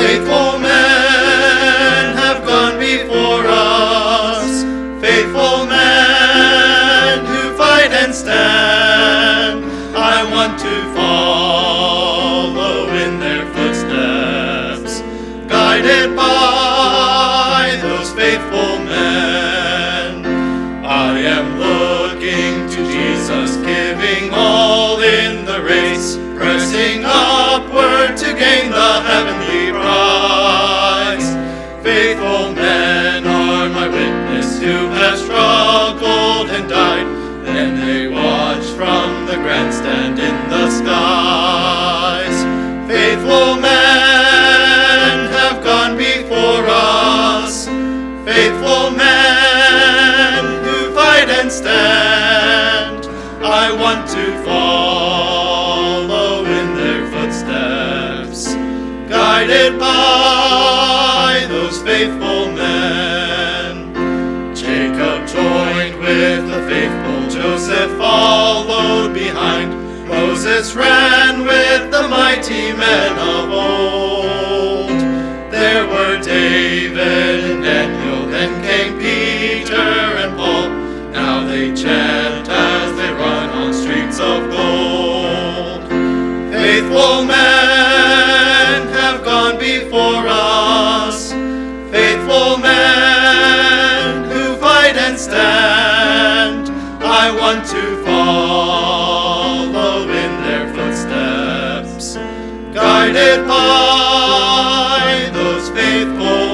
Faithful men have gone before us, faithful men who fight and stand. I want to follow in their footsteps, guided by those faithful men. I am looking to Jesus, giving all in the race, pressing upward to gain the heavenly prize. Faithful men are my witness who have struggled and died, and they watch from the grandstand in the skies. Faithful men have gone before us, faithful men who fight and stand. I want to follow in their footsteps, guided by those faithful men. Jacob joined with the faithful, Joseph followed behind. Moses ran with the mighty men of old. There were David and Daniel, then came Peter and Paul. Now they chant as they run on streets of gold. Faithful men have gone before us, faithful men who fight and stand. I want to follow in their footsteps, guided by those faithful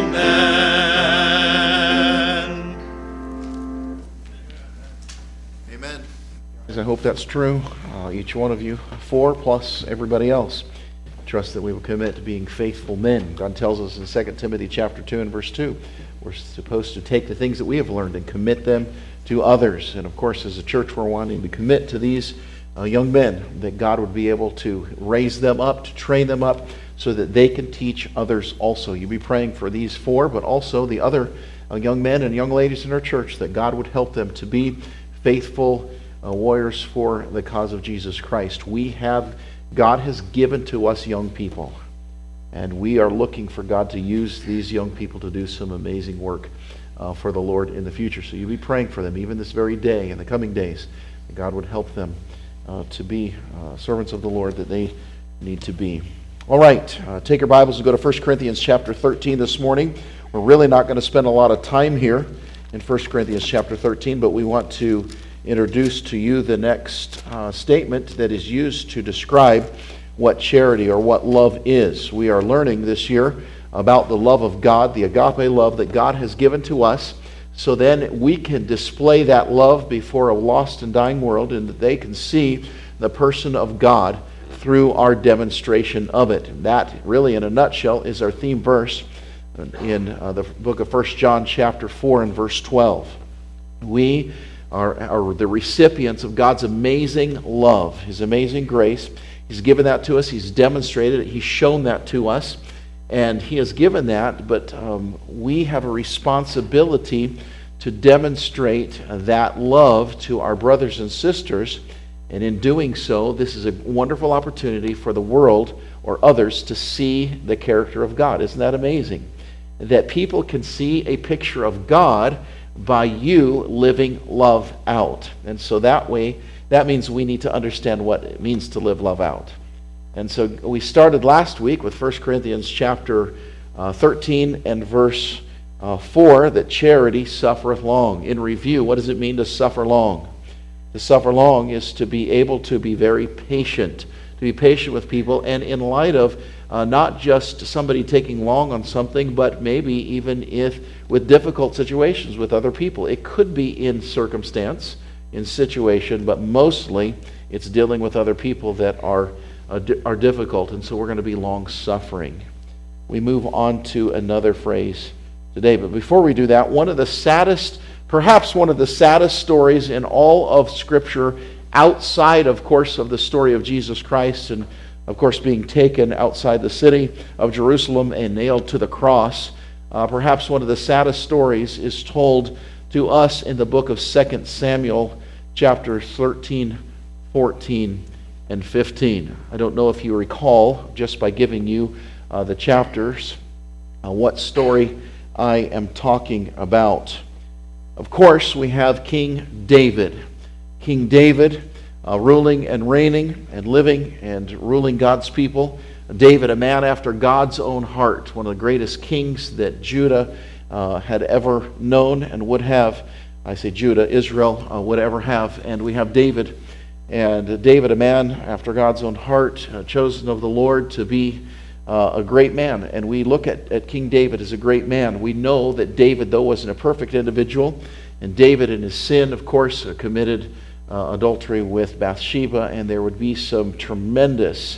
men. Amen. I hope that's true. Each one of you, 4 plus everybody else. Trust that we will commit to being faithful men. God tells us in 2 Timothy chapter 2 and verse 2, we're supposed to take the things that we have learned and commit them to others. And of course, as a church, we're wanting to commit to these young men, that God would be able to raise them up, to train them up, so that they can teach others also. You'll be praying for these 4, but also the other young men and young ladies in our church, that God would help them to be faithful warriors for the cause of Jesus Christ. God has given to us young people, and we are looking for God to use these young people to do some amazing work for the Lord in the future. So you'll be praying for them even this very day, in the coming days, that God would help them to be servants of the Lord that they need to be. All right, take your Bibles and go to 1 Corinthians chapter 13 this morning. We're really not going to spend a lot of time here in 1 Corinthians chapter 13, but we want to introduce to you the next statement that is used to describe what charity or what love is. We are learning this year about the love of God, the agape love that God has given to us, so then we can display that love before a lost and dying world, and that they can see the person of God through our demonstration of it. And that really, in a nutshell, is our theme verse in the book of 1 John chapter 4 and verse 12. We are the recipients of God's amazing love, His amazing grace. He's given that to us. He's demonstrated it. He's shown that to us. And He has given that, but we have a responsibility to demonstrate that love to our brothers and sisters. And in doing so, this is a wonderful opportunity for the world or others to see the character of God. Isn't that amazing? That people can see a picture of God by you living love out. And so that way, that means we need to understand what it means to live love out. And so we started last week with 1 Corinthians chapter 13 and verse 4, that charity suffereth long. In review, what does it mean to suffer long? To suffer long is to be able to be very patient, to be patient with people, and in light of not just somebody taking long on something, but maybe even with difficult situations with other people. It could be in circumstance, in situation, but mostly it's dealing with other people that are difficult, and so we're going to be long-suffering. We move on to another phrase today, but before we do that, perhaps one of the saddest stories in all of Scripture, outside, of course, of the story of Jesus Christ, and of course being taken outside the city of Jerusalem and nailed to the cross, perhaps one of the saddest stories is told to us in the book of 2 Samuel chapter 13, 14, and 15. I don't know if you recall, just by giving you the chapters, what story I am talking about. Of course, we have King David. King David ruling and reigning and living and ruling God's people. David, a man after God's own heart, one of the greatest kings that Judah had ever known and would have. I say Judah, Israel would ever have. And we have David. And David, a man after God's own heart, chosen of the Lord to be a great man. And we look at King David as a great man. We know that David, though, wasn't a perfect individual. And David, in his sin, of course, committed adultery with Bathsheba. And there would be some tremendous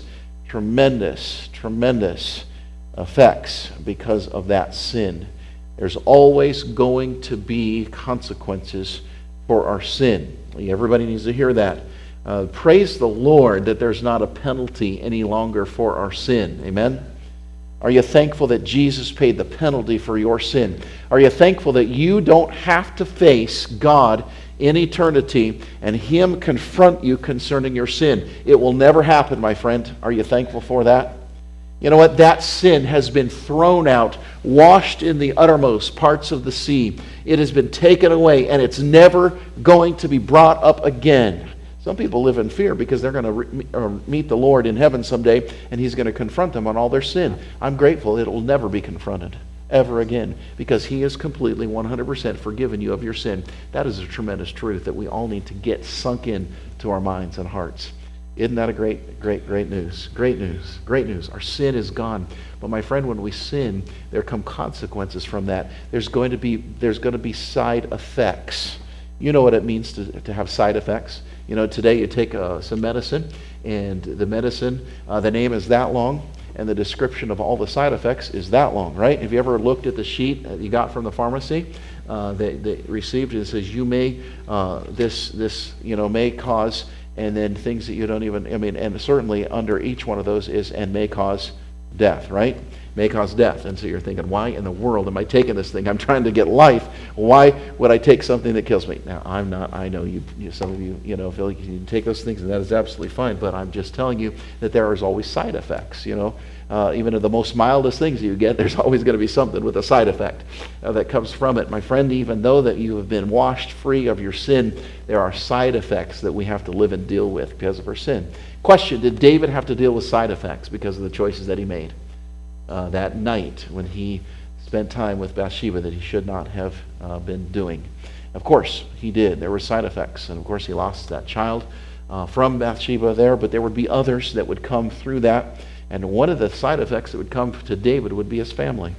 effects because of that sin. There's always going to be consequences for our sin. Everybody needs to hear that. Praise the Lord that there's not a penalty any longer for our sin. Amen? Are you thankful that Jesus paid the penalty for your sin? Are you thankful that you don't have to face God in eternity and Him confront you concerning your sin? It will never happen, my friend. Are you thankful for that? You know what? That sin has been thrown out, washed in the uttermost parts of the sea. It has been taken away, and it's never going to be brought up again. Some people live in fear because they're going to meet the Lord in heaven someday, and He's going to confront them on all their sin. I'm grateful it will never be confronted ever again, because He has completely 100% forgiven you of your sin. That is a tremendous truth that we all need to get sunk in to our minds and hearts. Isn't that a great news? Great news. Our sin is gone. But my friend, when we sin, there come consequences from that. There's going to be side effects. You know what it means to have side effects. You know, today you take some medicine, and the medicine, the name is that long, and the description of all the side effects is that long, right? Have you ever looked at the sheet that you got from the pharmacy that received? It says you may this may cause, and then things that you don't even. And certainly under each one of those is and may cause death, right? May cause death. And so you're thinking, why in the world am I taking this thing? I'm trying to get life. Why would I take something that kills me? Now, I'm not. I know you some of you, feel like you take those things, and that is absolutely fine. But I'm just telling you that there is always side effects, Even of the most mildest things you get, there's always going to be something with a side effect that comes from it. My friend, even though that you have been washed free of your sin, there are side effects that we have to live and deal with because of our sin. Question, did David have to deal with side effects because of the choices that he made? That night when he spent time with Bathsheba that he should not have been doing. Of course, he did. There were side effects. And of course, he lost that child from Bathsheba there, but there would be others that would come through that. And one of the side effects that would come to David would be his family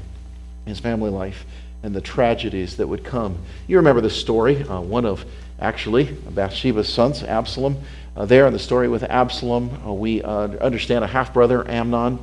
life, and the tragedies that would come. You remember the story, one of actually Bathsheba's sons, Absalom. There in the story with Absalom, we understand a half-brother, Amnon,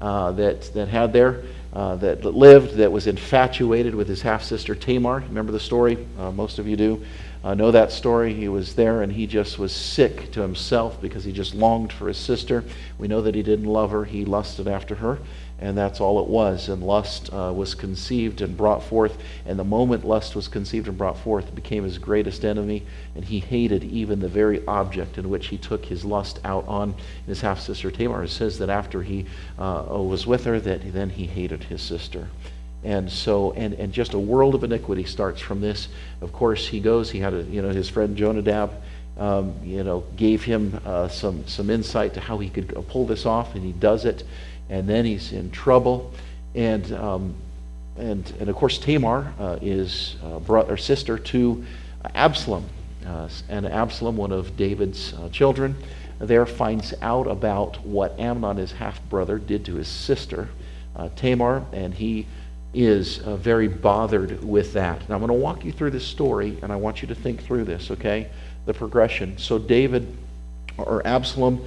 that lived, that was infatuated with his half-sister Tamar. Remember the story? Most of you do know that story. He was there, and he just was sick to himself because he just longed for his sister. We know that he didn't love her. He lusted after her, and that's all it was. And lust was conceived and brought forth, and the moment lust was conceived and brought forth, it became his greatest enemy, and he hated even the very object in which he took his lust out on his half-sister Tamar. It says that after he was with her, that then he hated his sister. And so, and just a world of iniquity starts from this. Of course, he goes. He had his friend Jonadab, gave him some insight to how he could pull this off, and he does it. And then he's in trouble, and of course Tamar is brother or sister to Absalom, and Absalom, one of David's children, there finds out about what Amnon, his half brother, did to his sister Tamar, and he is very bothered with that. And I'm going to walk you through this story, and I want you to think through this, okay? The progression. So David, or Absalom,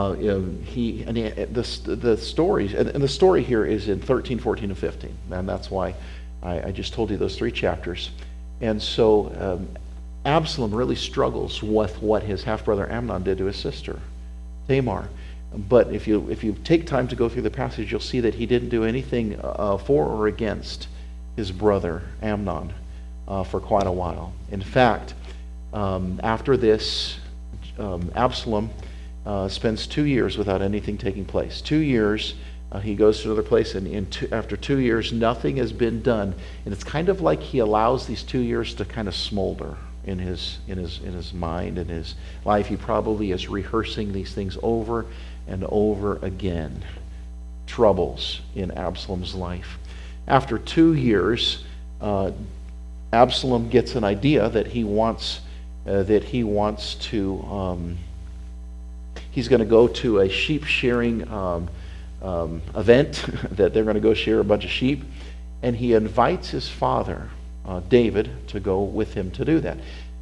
the stories, and the story here is in 13, 14, and 15, and that's why I just told you those three chapters. And so Absalom really struggles with what his half-brother Amnon did to his sister Tamar. But if you take time to go through the passage, you'll see that he didn't do anything for or against his brother Amnon for quite a while. In fact, after this, Absalom spends 2 years without anything taking place. 2 years He goes to another place, and after 2 years, nothing has been done. And it's kind of like he allows these 2 years to kind of smolder in his mind and his life. He probably is rehearsing these things over and over again. Troubles in Absalom's life. After 2 years, Absalom gets an idea that he wants to. He's going to go to a sheep shearing event that they're going to go shear a bunch of sheep, and he invites his father, David, to go with him to do that.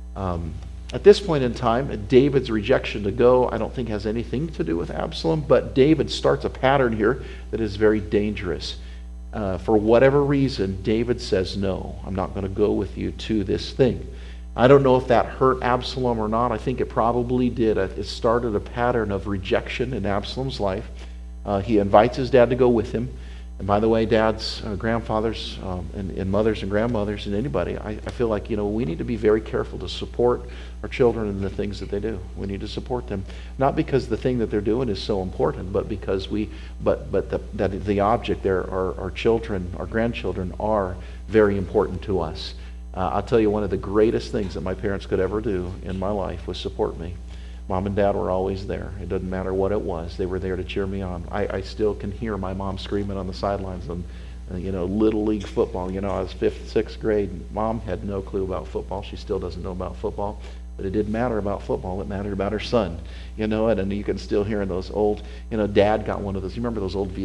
At this point in time, David's rejection to go, I don't think has anything to do with Absalom, but David starts a pattern here that is very dangerous. For whatever reason, David says, no, I'm not going to go with you to this thing. I don't know if that hurt Absalom or not. I think it probably did. It started a pattern of rejection in Absalom's life. He invites his dad to go with him. And by the way, dads, grandfathers, and mothers and grandmothers and anybody, I feel like, we need to be very careful to support our children in the things that they do. We need to support them, not because the thing that they're doing is so important, but because that the object there, our children, our grandchildren, are very important to us. I'll tell you, one of the greatest things that my parents could ever do in my life was support me. Mom and Dad were always there. It doesn't matter what it was. They were there to cheer me on. I still can hear my mom screaming on the sidelines on, Little League football. I was 5th, 6th grade. Mom had no clue about football. She still doesn't know about football. But it didn't matter about football. It mattered about her son. And you can still hear in those old, Dad got one of those. You remember those old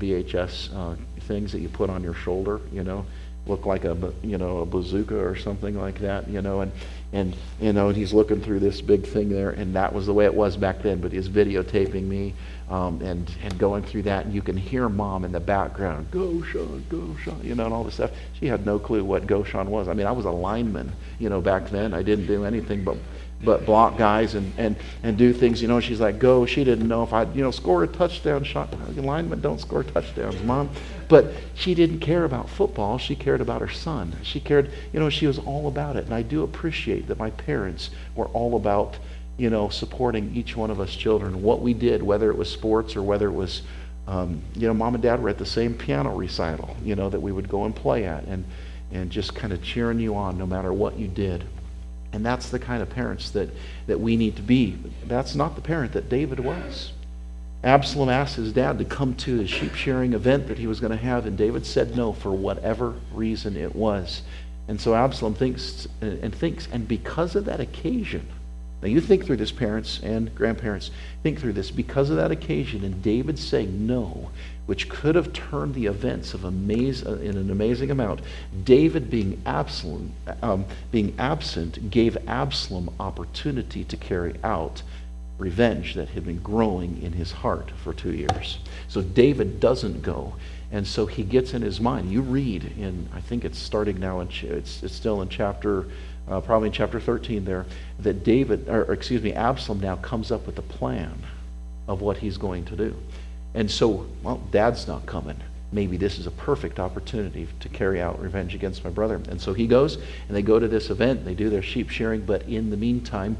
VHS things that you put on your shoulder, look like a bazooka or something like that, and he's looking through this big thing there, and that was the way it was back then. But he's videotaping me and going through that, and you can hear Mom in the background, go Sean, and all this stuff. She had no clue what go Sean was. I mean, I was a lineman, back then. I didn't do anything but block guys and do things. She's like, go. She didn't know if I'd score a touchdown shot. Linemen don't score touchdowns, Mom. But she didn't care about football. She cared about her son. She cared, she was all about it. And I do appreciate that my parents were all about, supporting each one of us children. What we did, whether it was sports or whether it was, Mom and Dad were at the same piano recital, that we would go and play at, and just kind of cheering you on no matter what you did. And that's the kind of parents that we need to be. That's not the parent that David was. Absalom asked his dad to come to the sheep shearing event that he was going to have, and David said no for whatever reason it was. And so Absalom thinks, and because of that occasion, now you think through this, parents and grandparents, think through this, because of that occasion and David saying no, which could have turned the events in an amazing amount, David being absent gave Absalom opportunity to carry out revenge that had been growing in his heart for 2 years. So David doesn't go, and so he gets in his mind. You read in, I think it's starting now, it's still in chapter, probably in chapter 13 there, that Absalom now comes up with a plan of what he's going to do. And so, Dad's not coming. Maybe this is a perfect opportunity to carry out revenge against my brother. And so he goes, and they go to this event. They do their sheep shearing, but in the meantime,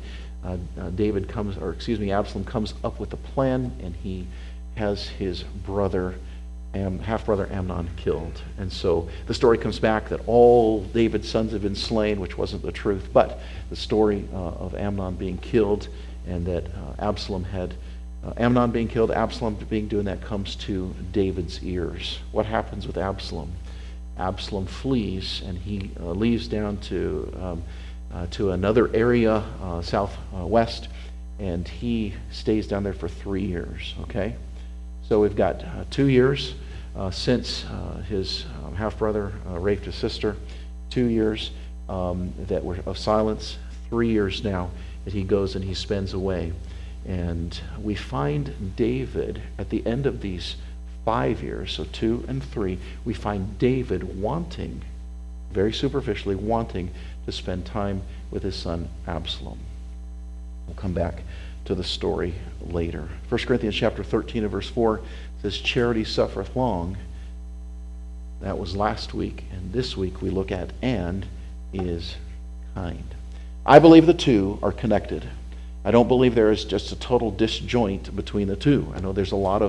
Absalom comes up with a plan, and he has his half-brother Amnon killed. And so the story comes back that all David's sons have been slain, which wasn't the truth, but the story of Amnon being killed, and that Amnon being killed, Absalom doing that, comes to David's ears. What happens with Absalom? Absalom flees, and he leaves down to another area, southwest, and he stays down there for 3 years. Okay, so we've got 2 years since his half-brother raped his sister. 2 years that were of silence. 3 years now that he goes and he spends away. And we find David at the end of these 5 years, so 2 and 3, we find David wanting, very superficially wanting, to spend time with his son Absalom. We'll come back to the story later. 1 Corinthians chapter 13 and verse 4 says, charity suffereth long. That was last week, and this week we look at and is kind. I believe the two are connected. I don't believe there is just a total disjoint between the two. I know there's a lot of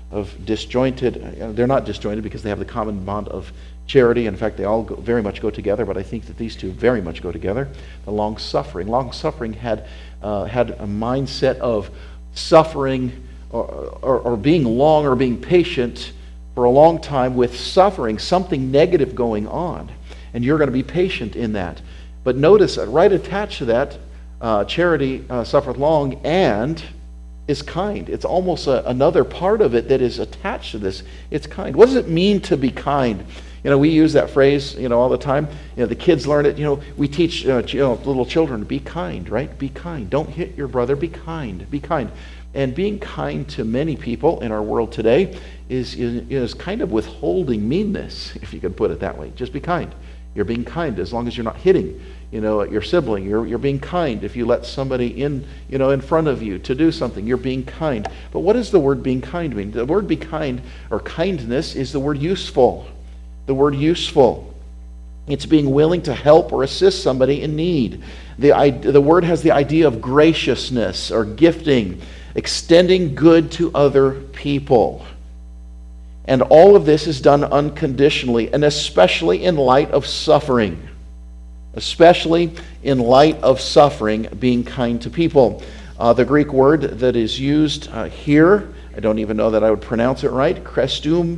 disjointed. They're not disjointed because they have the common bond of charity. In fact, they all very much go together, but I think that these two very much go together. The long-suffering. Long-suffering had a mindset of suffering or being long or being patient for a long time with suffering, something negative going on. And you're going to be patient in that. But notice, right attached to that, charity suffereth long and is kind. It's almost another part of it that is attached to this. It's kind. What does it mean to be kind? We use that phrase, all the time. The kids learn it. We teach little children to be kind, right? Be kind. Don't hit your brother. Be kind. Be kind. And being kind to many people in our world today is kind of withholding meanness, if you could put it that way. Just be kind. You're being kind as long as you're not hitting, your sibling. You're being kind if you let somebody in front of you to do something. You're being kind. But what does the word being kind mean? The word be kind or kindness is the word useful. The word useful. It's being willing to help or assist somebody in need. The word has the idea of graciousness or gifting, extending good to other people. And all of this is done unconditionally, and especially in light of suffering. Especially in light of suffering, being kind to people. The Greek word that is used here, I don't even know that I would pronounce it right, krestume,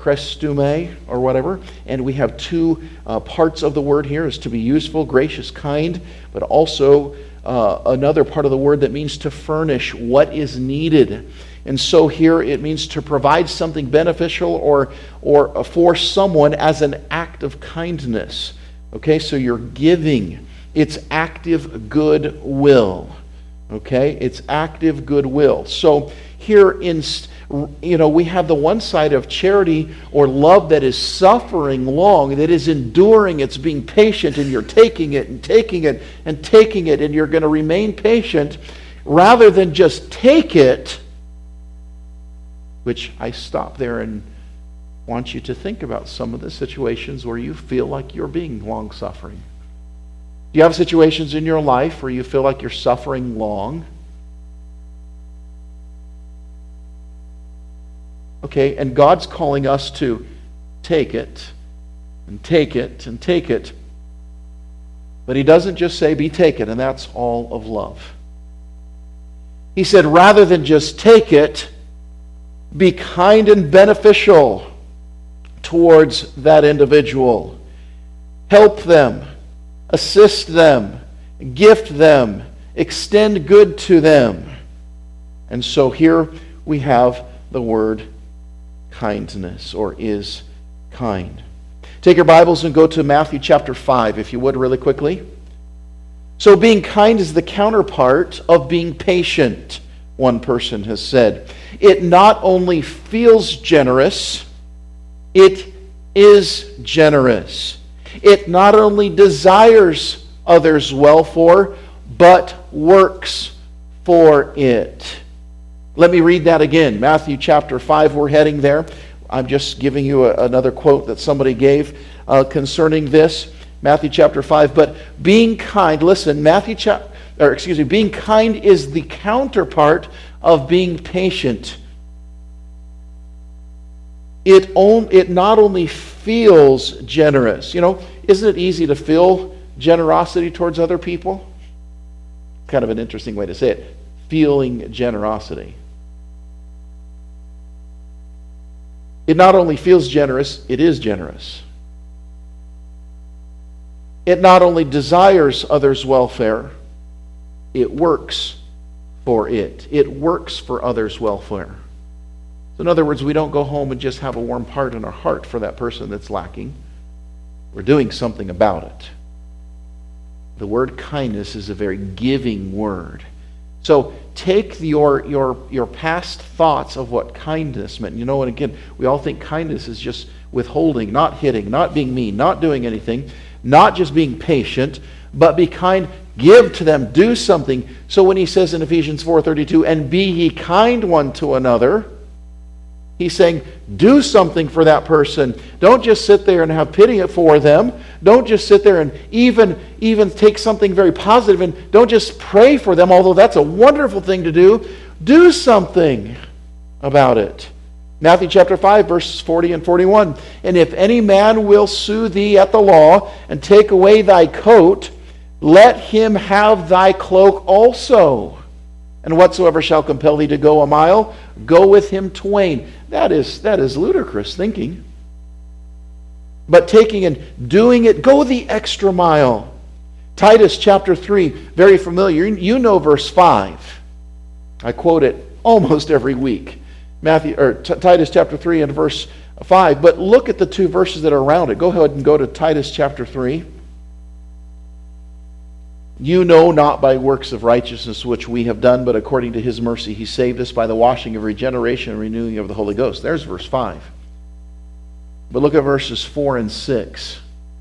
or whatever. And we have two parts of the word here, is to be useful, gracious, kind, but also another part of the word that means to furnish what is needed. And so here it means to provide something beneficial or for someone as an act of kindness. Okay, so you're giving. It's active goodwill. Okay, it's active goodwill. So here we have the one side of charity or love that is suffering long, that is enduring, it's being patient, and you're taking it and taking it and taking it, and you're going to remain patient rather than just take it, which I stop there and want you to think about some of the situations where you feel like you're being long-suffering. Do you have situations in your life where you feel like you're suffering long? Okay, and God's calling us to take it and take it and take it. But He doesn't just say, be taken, and that's all of love. He said, rather than just take it, be kind and beneficial towards that individual. Help them, assist them, gift them, extend good to them. And so here we have the word kindness, or is kind. Take your Bibles and go to Matthew chapter 5, if you would, really quickly. So being kind is the counterpart of being patient, one person has said. It not only feels generous, it is generous. It not only desires others' welfare, but works for it. Let me read that again. Matthew chapter 5, we're heading there. I'm just giving you another quote that somebody gave concerning this. Matthew chapter 5. But being kind, listen, being kind is the counterpart of being patient. It not only feels generous. Isn't it easy to feel generosity towards other people? Kind of an interesting way to say it. Feeling generosity. It not only feels generous, it is generous. It not only desires others' welfare, it works for it. It works for others' welfare. So in other words, we don't go home and just have a warm part in our heart for that person that's lacking. We're doing something about it. The word kindness is a very giving word. So take your past thoughts of what kindness meant. And again, we all think kindness is just withholding, not hitting, not being mean, not doing anything, not just being patient, but be kind, give to them, do something. So when he says in Ephesians 4:32, and be ye kind one to another, he's saying, do something for that person. Don't just sit there and have pity for them. Don't just sit there and even take something very positive and don't just pray for them, although that's a wonderful thing to do. Do something about it. Matthew chapter 5, verses 40 and 41. And if any man will sue thee at the law, and take away thy coat, let him have thy cloak also. And whatsoever shall compel thee to go a mile, go with him twain. That is ludicrous thinking. But taking and doing it, go the extra mile. Titus chapter 3, very familiar. You know verse 5. I quote it almost every week. Titus chapter 3 and verse 5. But look at the two verses that are around it. Go ahead and go to Titus chapter 3. You know not by works of righteousness which we have done, but according to his mercy he saved us by the washing of regeneration and renewing of the Holy Ghost. There's verse 5. But look at verses 4 and 6.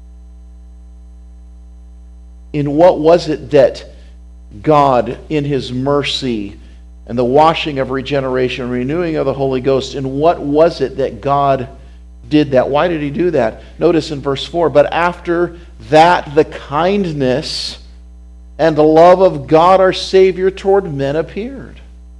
In what was it that God, in his mercy and the washing of regeneration, renewing of the Holy Ghost, in what was it that God did that? Why did he do that? Notice in verse 4, but after that the kindness and the love of God our Savior toward men appeared.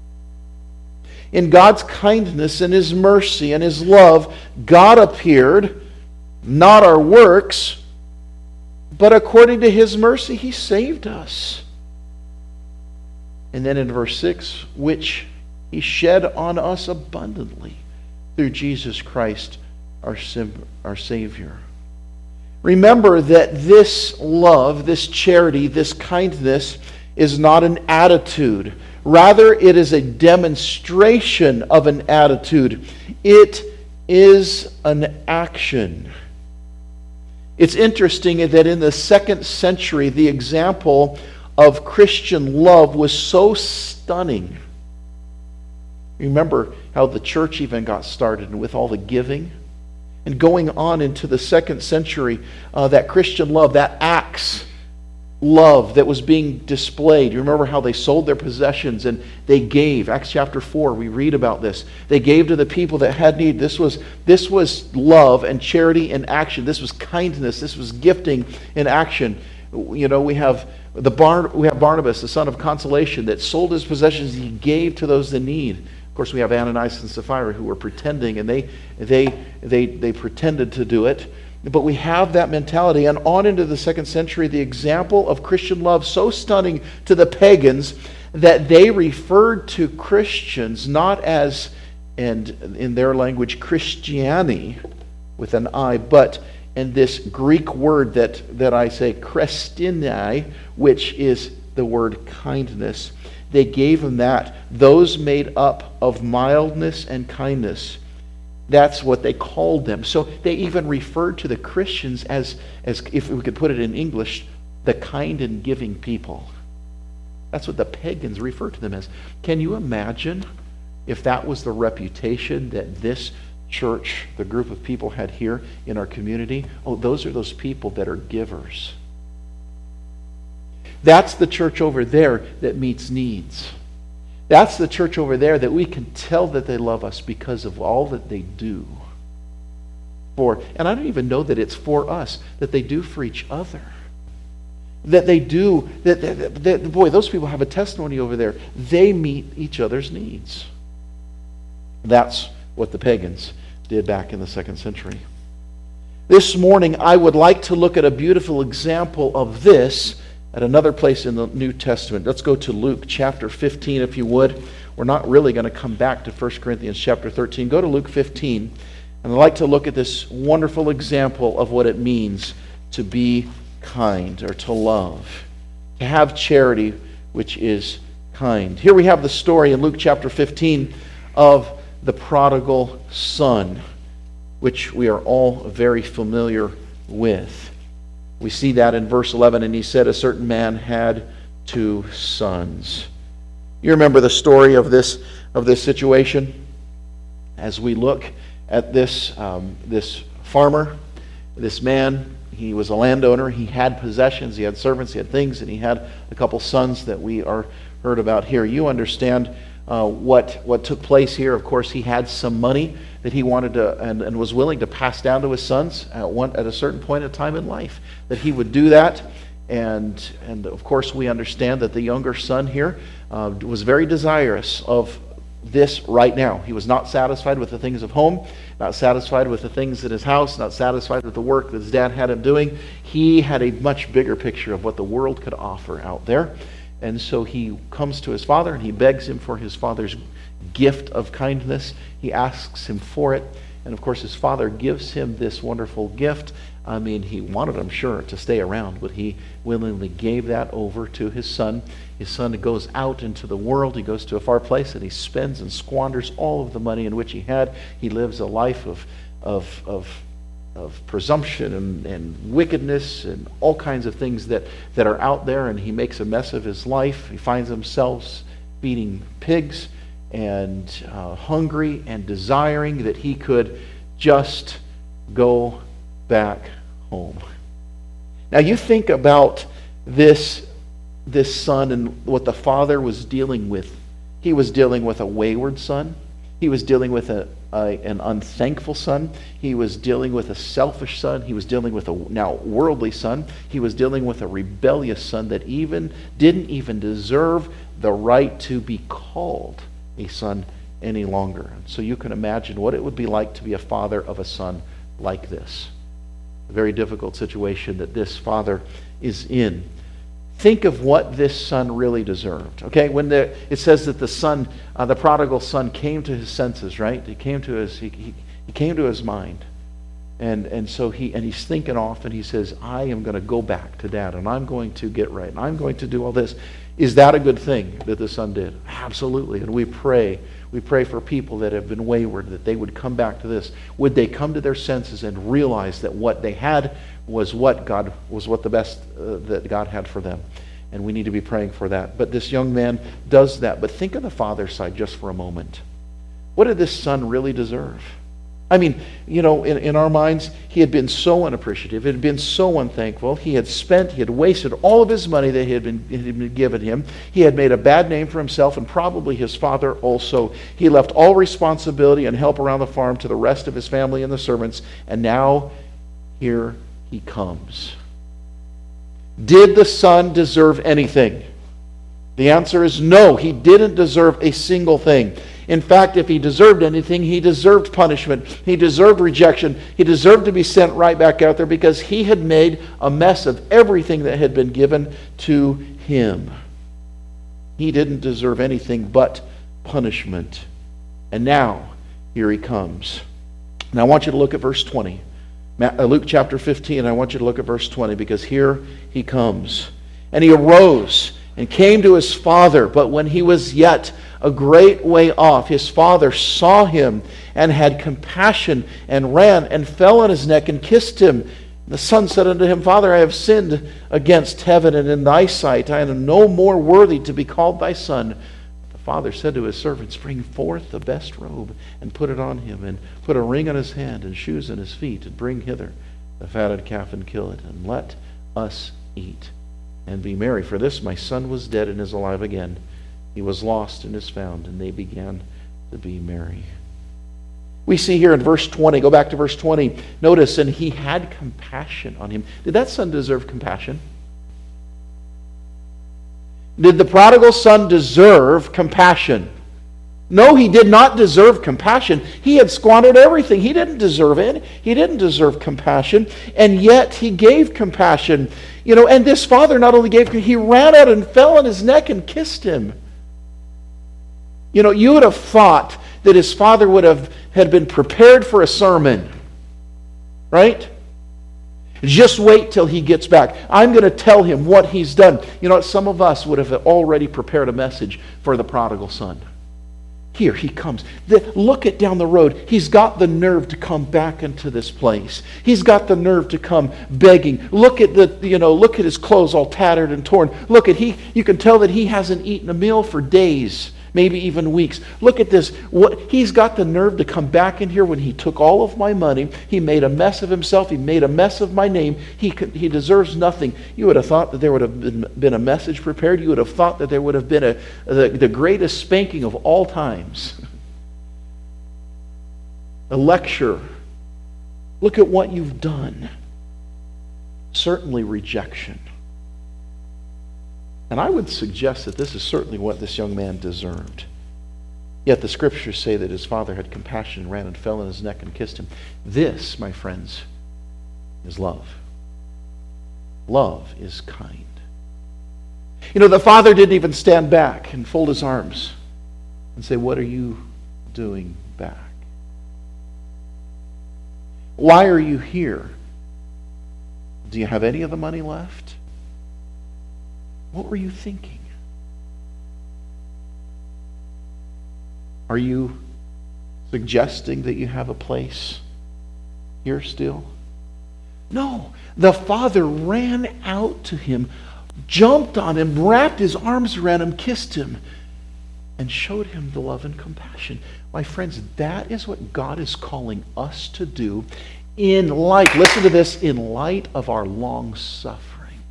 In God's kindness and his mercy and his love, God appeared, not our works, but according to his mercy he saved us. And then in verse 6, which he shed on us abundantly through Jesus Christ, our Savior. Remember that this love, this charity, this kindness is not an attitude. Rather, it is a demonstration of an attitude. It is an action. It's interesting that in the 2nd century, the example of Christian love was so stunning. Remember how the church even got started, and with all the giving. And going on into the 2nd century, that Christian love, that Acts love that was being displayed. You remember how they sold their possessions and they gave. Acts chapter 4, we read about this. They gave to the people that had need. This was love and charity in action. This was kindness. This was gifting in action. You know, we have Barnabas, the son of consolation, that sold his possessions. He gave to those in need. Of course, we have Ananias and Sapphira who were pretending, and they pretended to do it. But we have that mentality. And on into the 2nd century, the example of Christian love so stunning to the pagans that they referred to Christians not as, and in their language, Christiani with an I, but in this Greek word that I say, Christini, which is the word kindness. They gave them that. Those made up of mildness and kindness. That's what they called them. So they even referred to the Christians as if we could put it in English, the kind and giving people. That's what the pagans referred to them as. Can you imagine if that was the reputation that this church, the group of people, had here in our community? Oh, those are those people that are givers. That's the church over there that meets needs. That's the church over there that we can tell that they love us because of all that they do. And I don't even know that it's for us, that they do for each other. That they do, boy, those people have a testimony over there. They meet each other's needs. That's what the pagans did back in the 2nd century. This morning, I would like to look at a beautiful example of this at another place in the New Testament. Let's go to Luke chapter 15, if you would. We're not really going to come back to 1 Corinthians chapter 13. Go to Luke 15, and I'd like to look at this wonderful example of what it means to be kind, or to love, to have charity, which is kind. Here we have the story in Luke chapter 15 of the prodigal son, which we are all very familiar with. We see that in verse 11, and he said, a certain man had 2 sons. You remember the story of this situation? As we look at this farmer, this man, he was a landowner. He had possessions, he had servants, he had things, and he had a couple sons that we are heard about here. You understand what took place here. Of course, he had some money that he wanted to and was willing to pass down to his sons at a certain point in time in life, that he would do that. And of course, we understand that the younger son here was very desirous of this right now. He was not satisfied with the things of home, not satisfied with the things in his house, not satisfied with the work that his dad had him doing. He had a much bigger picture of what the world could offer out there. And so he comes to his father and he begs him for his father's gift of kindness. He asks him for it. And of course, his father gives him this wonderful gift. I mean, he wanted, I'm sure, to stay around, but he willingly gave that over to his son. His son goes out into the world. He goes to a far place and he spends and squanders all of the money in which he had. He lives a life of presumption and wickedness and all kinds of things that are out there, and he makes a mess of his life. He finds himself feeding pigs and hungry and desiring that he could just go back home. Now you think about this son and what the father was dealing with. He was dealing with a wayward son. He was dealing with an unthankful son. He was dealing with a selfish son. He was dealing with a now worldly son. He was dealing with a rebellious son that didn't even deserve the right to be called a son any longer. So you can imagine what it would be like to be a father of a son like this. A very difficult situation that this father is in. Think of what this son really deserved. Okay, when it says that the son, the prodigal son, came to his senses, right? He came to his mind, and so he's thinking off, and he says, "I am going to go back to dad, and I'm going to get right, and I'm going to do all this." Is that a good thing that the son did? Absolutely. And we pray for people that have been wayward, that they would come back to this. Would they come to their senses and realize that what they had was what the best that God had for them? And we need to be praying for that. But this young man does that. But think of the father's side just for a moment. What did this son really deserve? I mean, in our minds, he had been so unappreciative. He had been so unthankful. He had wasted all of his money that had been given him. He had made a bad name for himself and probably his father also. He left all responsibility and help around the farm to the rest of his family and the servants. And now, here he comes. Did the son deserve anything? The answer is no. He didn't deserve a single thing. In fact, if he deserved anything, he deserved punishment. He deserved rejection. He deserved to be sent right back out there because he had made a mess of everything that had been given to him. He didn't deserve anything but punishment. And now, here he comes. Now I want you to look at verse 20. Luke chapter 15, I want you to look at verse 20 because here he comes. And he arose and came to his father, but when he was yet a great way off, his father saw him and had compassion and ran and fell on his neck and kissed him. The son said unto him, Father, I have sinned against heaven and in thy sight. I am no more worthy to be called thy son. The father said to his servants, Bring forth the best robe and put it on him, and put a ring on his hand and shoes on his feet, and bring hither the fatted calf and kill it, and let us eat and be merry. For this my son was dead and is alive again. He was lost and is found. And they began to be merry. We see here in verse 20, go back to verse 20, notice, and he had compassion on him. Did that son deserve compassion? Did the prodigal son deserve compassion? No, he did not deserve compassion. He had squandered everything. He didn't deserve it. He didn't deserve compassion. And yet he gave compassion. And this father not only gave, he ran out and fell on his neck and kissed him. You would have thought that his father had been prepared for a sermon. Right? Just wait till he gets back. I'm going to tell him what he's done. Some of us would have already prepared a message for the prodigal son. Here he comes. Look at down the road. He's got the nerve to come back into this place. He's got the nerve to come begging. Look at look at his clothes all tattered and torn. You can tell that he hasn't eaten a meal for days, maybe even weeks. Look at this. He's got the nerve to come back in here when he took all of my money. He made a mess of himself. He made a mess of my name. He deserves nothing. You would have thought that there would have been a message prepared. You would have thought that there would have been the greatest spanking of all times. A lecture. Look at what you've done. Certainly rejection. And I would suggest that this is certainly what this young man deserved. Yet the scriptures say that his father had compassion, ran and fell on his neck and kissed him. This, my friends, is love. Love is kind. The father didn't even stand back and fold his arms and say, "What are you doing back? Why are you here? Do you have any of the money left? What were you thinking? Are you suggesting that you have a place here still?" No, the father ran out to him, jumped on him, wrapped his arms around him, kissed him, and showed him the love and compassion. My friends, that is what God is calling us to do in light, listen to this, in light of our long suffering.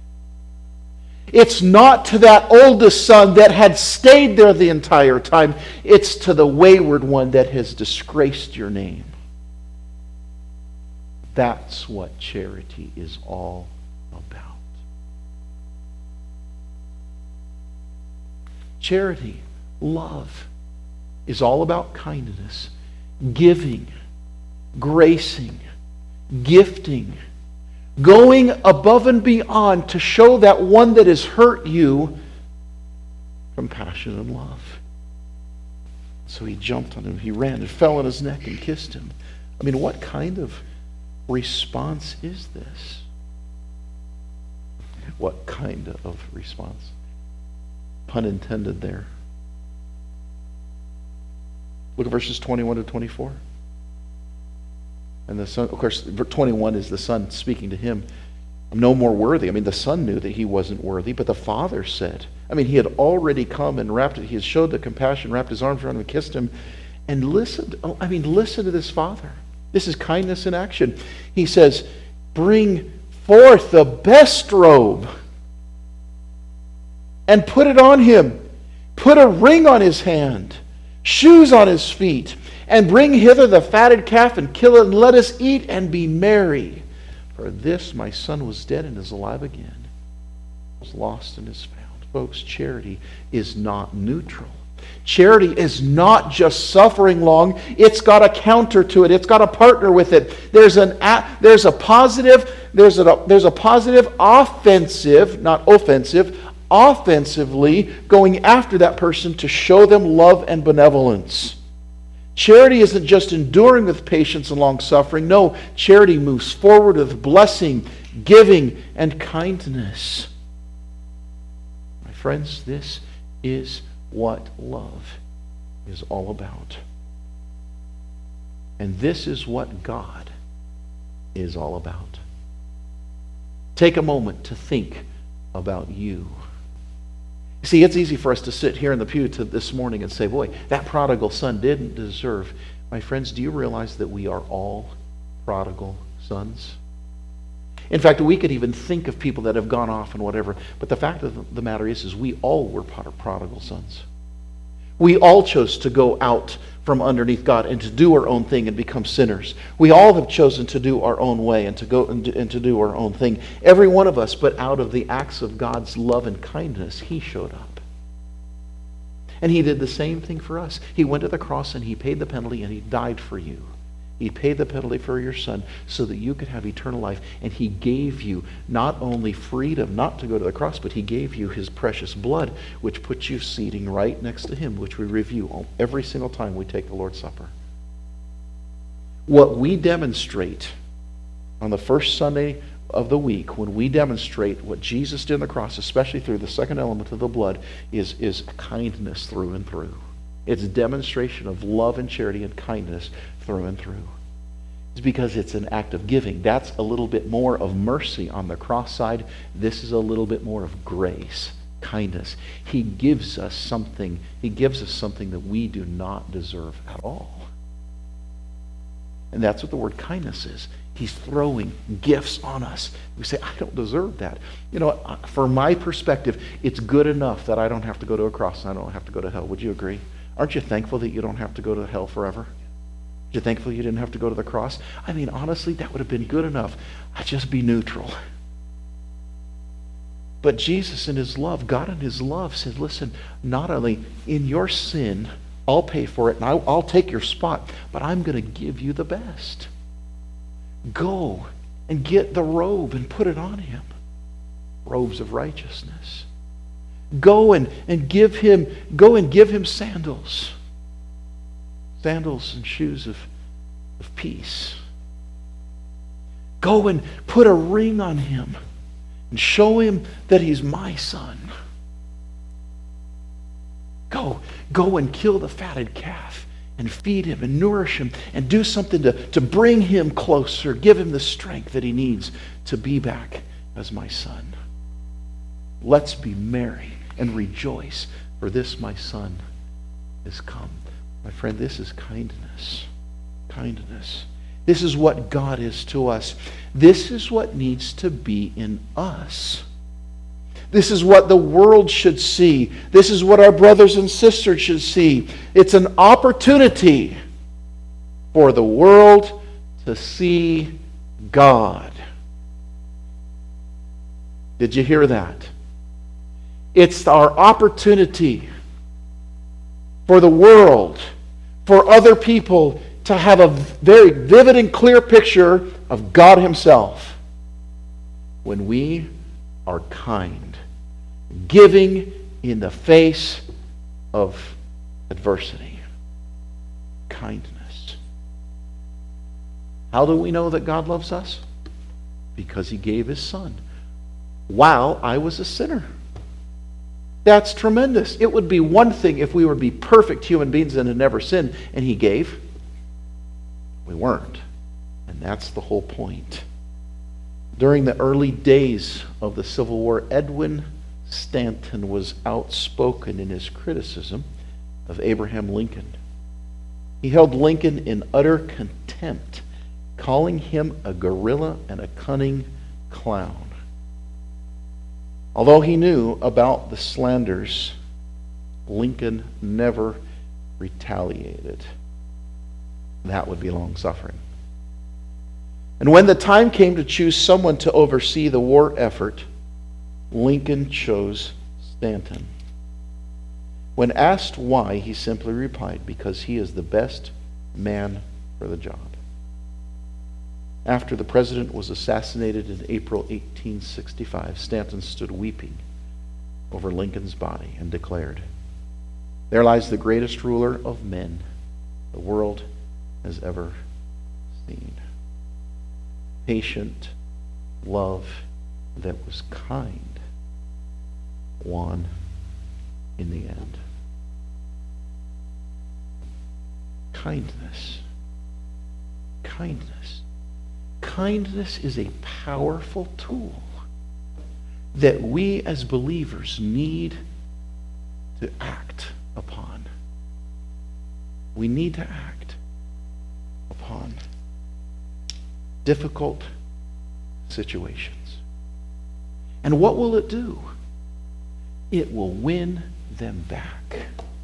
It's not to that oldest son that had stayed there the entire time. It's to the wayward one that has disgraced your name. That's what charity is all about. Charity, love, is all about kindness, giving, gracing, gifting, going above and beyond to show that one that has hurt you compassion and love. So he jumped on him, he ran and fell on his neck and kissed him. What kind of response is this? What kind of response? Pun intended there. Look at verses 21 to 24. And the son, of course, 21 is the son speaking to him. "I'm no more worthy." The son knew that he wasn't worthy, but the father said, he had already come and he had showed the compassion, wrapped his arms around him and kissed him. And listen to this father. This is kindness in action. He says, "Bring forth the best robe and put it on him. Put a ring on his hand, shoes on his feet, and bring hither the fatted calf and kill it, and let us eat and be merry. For this my son was dead and is alive again, was lost and is found." Folks, charity is not neutral. Charity is not just suffering long. It's got a counter to it. It's got a partner with it. There's a positive offensive, not offensive, offensively going after that person to show them love and benevolence. Charity isn't just enduring with patience and long suffering. No, charity moves forward with blessing, giving, and kindness. My friends, this is what love is all about. And this is what God is all about. Take a moment to think about you. See, it's easy for us to sit here in the pew this morning and say, "Boy, that prodigal son didn't deserve." My friends, do you realize that we are all prodigal sons? In fact, we could even think of people that have gone off and whatever, but the fact of the matter is we all were prodigal sons. We all chose to go out from underneath God and to do our own thing and become sinners. We all have chosen to do our own way and to go and to do our own thing. Every one of us, but out of the acts of God's love and kindness, he showed up. And he did the same thing for us. He went to the cross and he paid the penalty and he died for you. He paid the penalty for your son so that you could have eternal life. And he gave you not only freedom not to go to the cross, but he gave you his precious blood, which puts you seating right next to him, which we review every single time we take the Lord's Supper. What we demonstrate on the first Sunday of the week, when we demonstrate what Jesus did on the cross, especially through the second element of the blood, is kindness through and through. It's a demonstration of love and charity and kindness through and through. It's because it's an act of giving. That's a little bit more of mercy on the cross side. This is a little bit more of grace, kindness. He gives us something. He gives us something that we do not deserve at all. And that's what the word kindness is. He's throwing gifts on us. We say, "I don't deserve that." From my perspective, it's good enough that I don't have to go to a cross and I don't have to go to hell. Would you agree? Aren't you thankful that you don't have to go to hell forever? Aren't you thankful you didn't have to go to the cross? Honestly, that would have been good enough. I'd just be neutral. But Jesus in his love, God in his love said, "Listen, not only in your sin, I'll pay for it, and I'll take your spot, but I'm going to give you the best. Go and get the robe and put it on him. Robes of righteousness. Go and give him sandals. Sandals and shoes of peace. Go and put a ring on him and show him that he's my son. Go and kill the fatted calf and feed him and nourish him and do something to bring him closer, give him the strength that he needs to be back as my son. Let's be merry and rejoice, for this my son is come. My friend, this is kindness. Kindness. This is what God is to us. This is what needs to be in us. This is what the world should see. This is what our brothers and sisters should see. It's an opportunity for the world to see God. Did you hear that? It's our opportunity for the world, for other people to have a very vivid and clear picture of God himself when we are kind, giving in the face of adversity. Kindness. How do we know that God loves us? Because he gave his son while I was a sinner. That's tremendous. It would be one thing if we were to be perfect human beings and had never sinned, and he gave. We weren't. And that's the whole point. During the early days of the Civil War, Edwin Stanton was outspoken in his criticism of Abraham Lincoln. He held Lincoln in utter contempt, calling him a guerrilla and a cunning clown. Although he knew about the slanders, Lincoln never retaliated. That would be long-suffering. And when the time came to choose someone to oversee the war effort, Lincoln chose Stanton. When asked why, he simply replied, because he is the best man for the job. After the president was assassinated in April 1865, Stanton stood weeping over Lincoln's body and declared, "There lies the greatest ruler of men the world has ever seen. Patient love that was kind won in the end." Kindness. Kindness. Kindness is a powerful tool that we as believers need to act upon. We need to act upon difficult situations. And what will it do? It will win them back.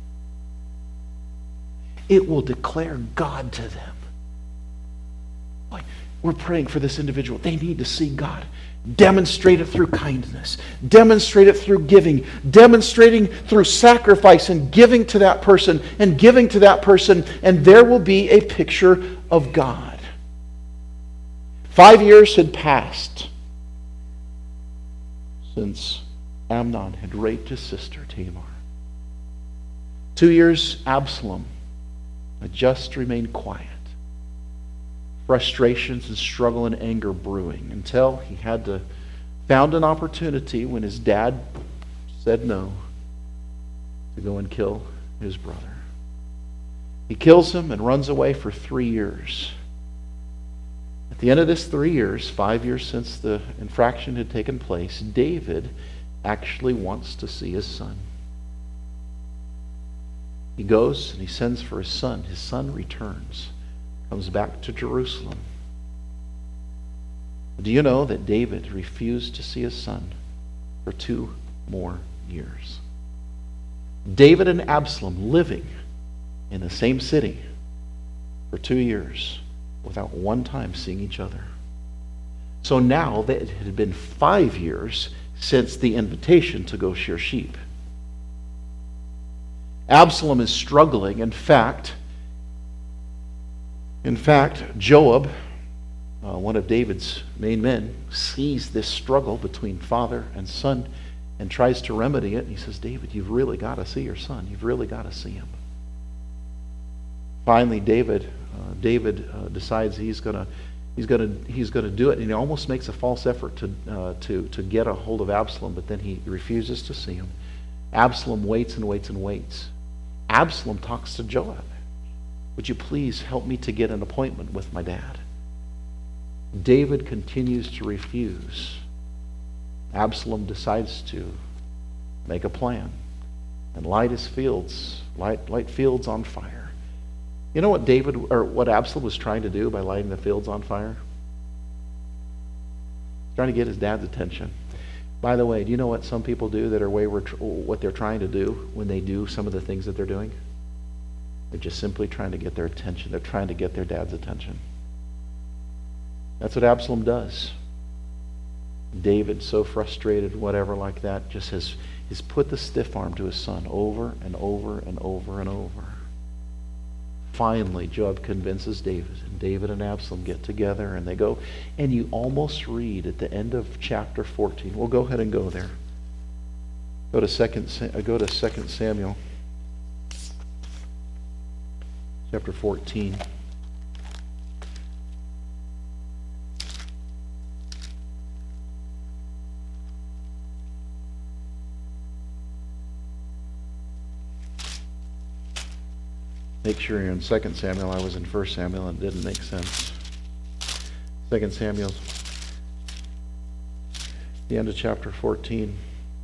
It will declare God to them. Boy, we're praying for this individual. They need to see God. Demonstrate it through kindness. Demonstrate it through giving. Demonstrating through sacrifice and giving to that person and giving to that person. And there will be a picture of God. 5 years had passed since Amnon had raped his sister Tamar. 2 years, Absalom had just remained quiet. Frustrations and struggle and anger brewing until he had to found an opportunity when his dad said no to go and kill his brother. He kills him and runs away for 3 years. At the end of this 3 years, 5 years since the infraction had taken place, David actually wants to see his son. He goes and he sends for his son. His son returns, comes back to Jerusalem. Do you know that David refused to see his son for 2 more years? David and Absalom living in the same city for 2 years without one time seeing each other. So now that it had been 5 years since the invitation to go shear sheep. Absalom is struggling. In fact, Joab, one of David's main men, sees this struggle between father and son and tries to remedy it. And he says, David, you've really got to see your son. You've really got to see him. Finally, David decides he's going to do it, and he almost makes a false effort to get a hold of Absalom, but then he refuses to see him. Absalom waits and waits and waits. Absalom talks to Joab. Would you please help me to get an appointment with my dad? David continues to refuse. Absalom decides to make a plan and light fields on fire. You know what Absalom was trying to do by lighting the fields on fire? Trying to get his dad's attention. By the way, do you know what some people do that are what they're trying to do when they do some of the things that they're doing? They're just simply trying to get their attention. They're trying to get their dad's attention. That's what Absalom does. David, so frustrated, whatever like that, just has put the stiff arm to his son over and over and over and over. Finally, Joab convinces David, and David and Absalom get together, and they go, and you almost read at the end of chapter 14. We'll go ahead and go there. Go to 2 Samuel, chapter 14. Make sure you're in 2 Samuel. I was in 1 Samuel and it didn't make sense. 2 Samuel, the end of chapter 14.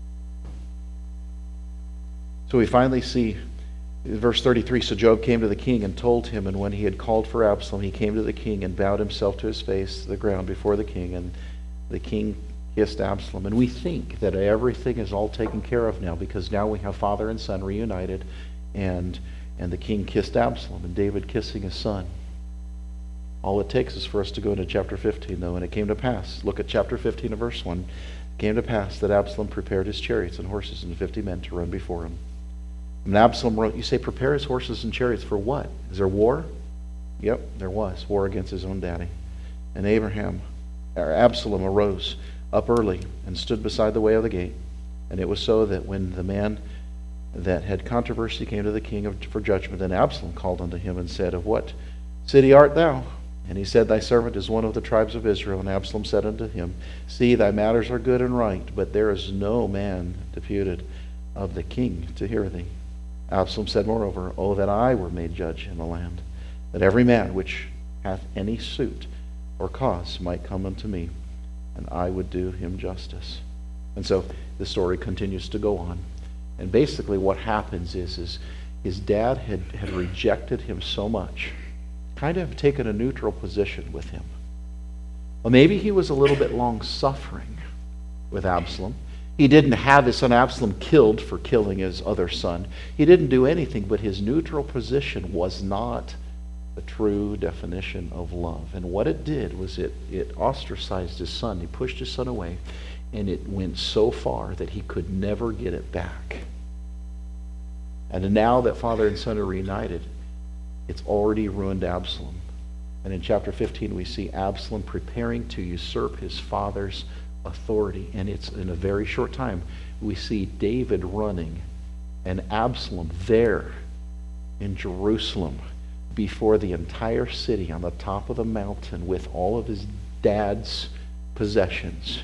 So we finally see verse 33. So Joab came to the king and told him, and when he had called for Absalom, he came to the king and bowed himself to his face to the ground before the king, and the king kissed Absalom. And we think that everything is all taken care of now, because now we have father and son reunited, and the king kissed Absalom, and David kissing his son. All it takes is for us to go into chapter 15, though. And it came to pass, look at chapter 15 and verse 1. It came to pass that Absalom prepared his chariots and horses and 50 men to run before him. And Absalom wrote, you say prepare his horses and chariots for what? Is there war? Yep, there was. War against his own daddy. And Absalom arose up early and stood beside the way of the gate. And it was so that when the man that had controversy came to the king for judgment, then Absalom called unto him and said, of what city art thou? And he said, thy servant is one of the tribes of Israel. And Absalom said unto him, see, thy matters are good and right, but there is no man deputed of the king to hear thee. Absalom said moreover, oh, that I were made judge in the land, that every man which hath any suit or cause might come unto me, and I would do him justice. And so the story continues to go on. And basically what happens is his dad had rejected him so much, kind of taken a neutral position with him. Well, maybe he was a little bit long-suffering with Absalom. He didn't have his son Absalom killed for killing his other son. He didn't do anything, but his neutral position was not the true definition of love. And what it did was it ostracized his son. He pushed his son away, and it went so far that he could never get it back. And now that father and son are reunited, it's already ruined Absalom. And in chapter 15, we see Absalom preparing to usurp his father's authority. And it's in a very short time, we see David running and Absalom there in Jerusalem before the entire city on the top of the mountain with all of his dad's possessions,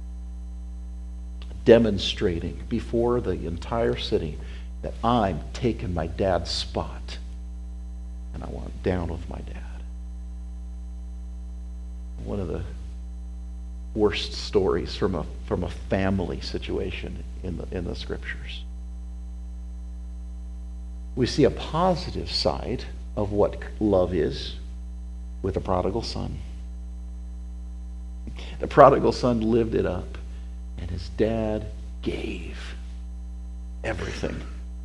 demonstrating before the entire city that I'm taking my dad's spot and I want down with my dad. One of the worst stories from a family situation in the scriptures. We see a positive side of what love is with the prodigal son. The prodigal son lived it up, and his dad gave everything.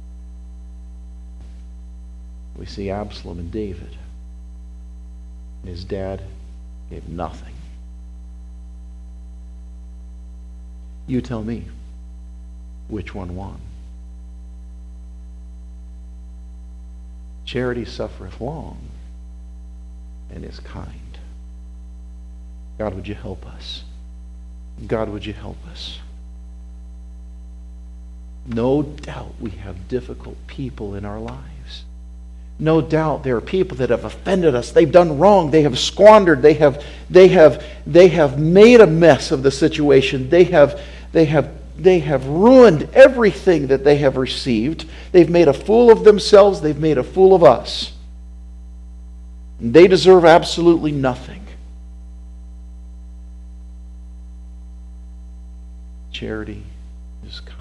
We see Absalom and David. His dad gave nothing. You tell me which one won. Charity suffereth long and is kind. God, would you help us? God, would you help us? No doubt we have difficult people in our lives. No doubt there are people that have offended us. They've done wrong. They have squandered. They have made a mess of the situation. They have ruined everything that they have received. They've made a fool of themselves. They've made a fool of us. And they deserve absolutely nothing. Charity is kind.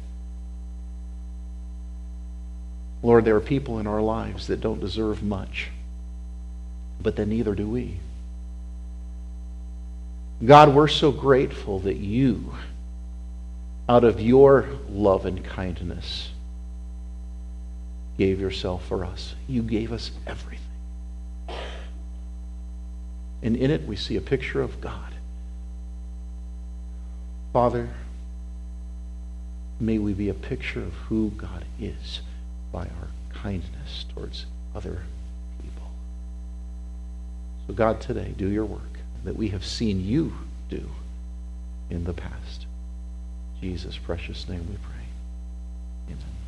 Lord, there are people in our lives that don't deserve much, but then neither do we. God, we're so grateful that you, out of your love and kindness, gave yourself for us. You gave us everything. And in it we see a picture of God. Father, may we be a picture of who God is by our kindness towards other people. So God, today, do your work that we have seen you do in the past. In Jesus' precious name we pray. Amen.